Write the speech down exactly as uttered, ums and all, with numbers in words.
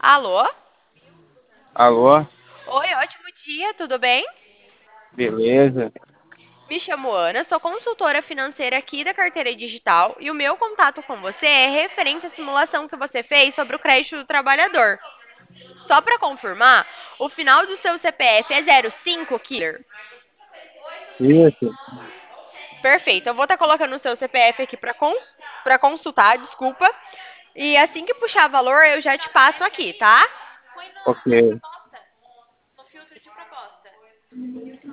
Alô? Alô? Oi, ótimo dia, tudo bem? Beleza? Me chamo Ana, sou consultora financeira aqui da Carteira Digital e o meu contato com você é referente à simulação que você fez sobre o crédito do trabalhador. Só para confirmar, o final do seu C P F é zero cinco, Killer? Isso? Perfeito, eu vou estar colocando o seu C P F aqui para cons para consultar, desculpa. E assim que puxar valor, eu já te passo aqui, tá? Põe na, na Ok. proposta, no filtro de proposta.